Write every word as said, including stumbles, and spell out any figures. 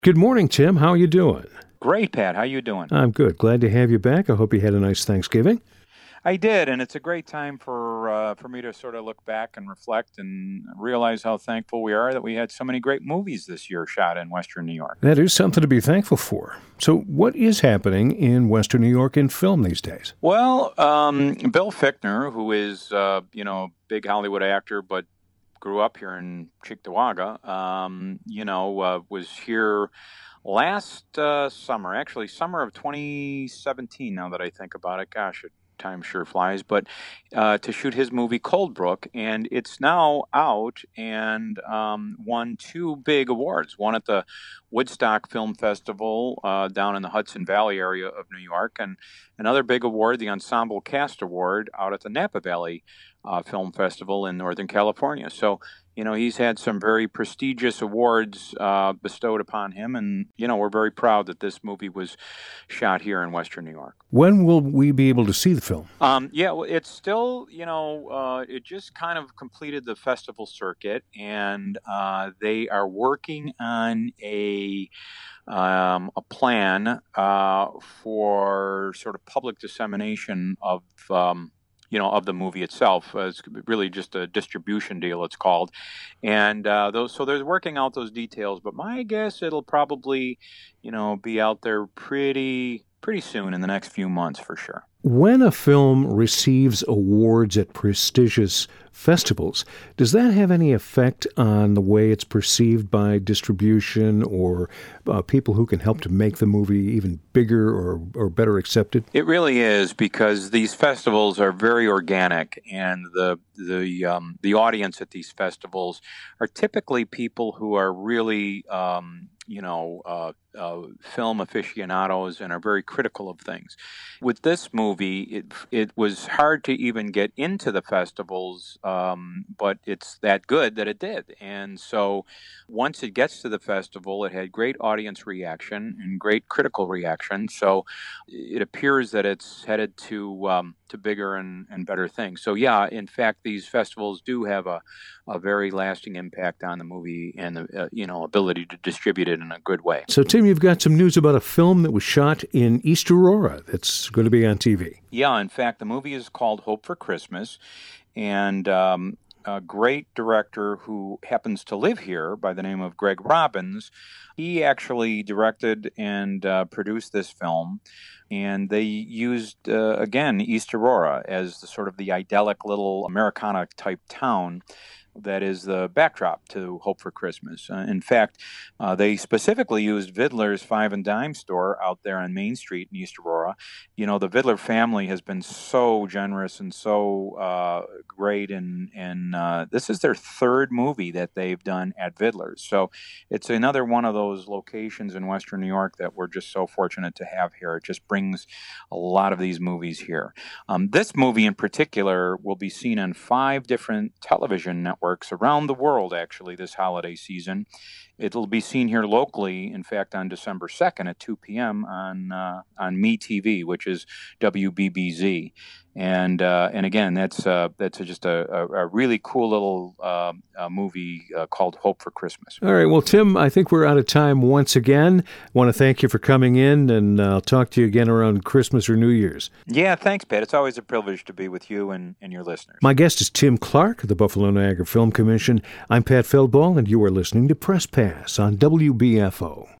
Good morning, Tim. How are you doing? Great, Pat. How you doing? I'm good. Glad to have you back. I hope you had a nice Thanksgiving. I did, and it's a great time for uh, for me to sort of look back and reflect and realize how thankful we are that we had so many great movies this year shot in Western New York. That is something to be thankful for. So what is happening in Western New York in film these days? Well, um, Bill Fichtner, who is, uh, you know, a big Hollywood actor, but grew up here in Cheektowaga, um, you know, uh, was here last uh, summer, actually summer of twenty seventeen, now that I think about it. Gosh, it time sure flies, but uh, to shoot his movie Coldbrook, and it's now out and um, won two big awards. One at the Woodstock Film Festival uh, down in the Hudson Valley area of New York, and another big award, the Ensemble Cast Award, out at the Napa Valley uh, Film Festival in Northern California. So, you know, he's had some very prestigious awards uh, bestowed upon him, and, you know, we're very proud that this movie was shot here in Western New York. When will we be able to see the film? Um, yeah, well, it's still, you know, uh, it just kind of completed the festival circuit, and uh, they are working on a um, a plan uh, for sort of public dissemination of um, you know, of the movie itself. Uh, it's really just a distribution deal, it's called. And uh, those, so they're working out those details, but my guess it'll probably, you know, be out there pretty, pretty soon in the next few months for sure. When a film receives awards at prestigious festivals, does that have any effect on the way it's perceived by distribution or uh, people who can help to make the movie even bigger or, or better accepted? It really is, because these festivals are very organic, and the the um, the audience at these festivals are typically people who are really um, you know, uh, uh, film aficionados and are very critical of things. With this movie, it it was hard to even get into the festivals, um, but it's that good that it did. And so once it gets to the festival, it had great audience reaction and great critical reaction. So it appears that it's headed to um, to bigger and, and better things. So yeah, in fact, these festivals do have a, a very lasting impact on the movie and the uh, you know ability to distribute it in a good way. So Tim, you've got some news about a film that was shot in East Aurora that's going to be on T V. Yeah, in fact, the movie is called Hope for Christmas, and um, a great director who happens to live here by the name of Greg Robbins, he actually directed and uh, produced this film. And they used, uh, again, East Aurora as the sort of the idyllic little Americana-type town that is the backdrop to Hope for Christmas. Uh, in fact, uh, they specifically used Vidler's Five and Dime store out there on Main Street in East Aurora. You know, the Vidler family has been so generous and so uh, great, and, and uh, this is their third movie that they've done at Vidler's. So it's another one of those locations in Western New York that we're just so fortunate to have here. It just brings a lot of these movies here. Um, this movie in particular will be seen on five different television networks Works around the world, actually, this holiday season. It'll be seen here locally, in fact, on December second at two p.m. on uh, on MeTV, which is W B B Z. And uh, and again, that's uh, that's just a, a, a really cool little uh, uh, movie uh, called Hope for Christmas. All right. Well, Tim, I think we're out of time once again. I want to thank you for coming in, and uh, I'll talk to you again around Christmas or New Year's. Yeah, thanks, Pat. It's always a privilege to be with you and, and your listeners. My guest is Tim Clark of the Buffalo Niagara Film Commission. I'm Pat Feldball, and you are listening to Press Pass on W B F O.